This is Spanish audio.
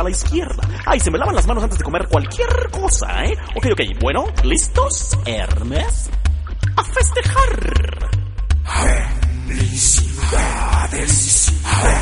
a la izquierda. Ay, se me lavan las manos antes de comer cualquier cosa, ¿eh? Ok, bueno, ¿listos, Hermes? ¡A festejar! Felicidades.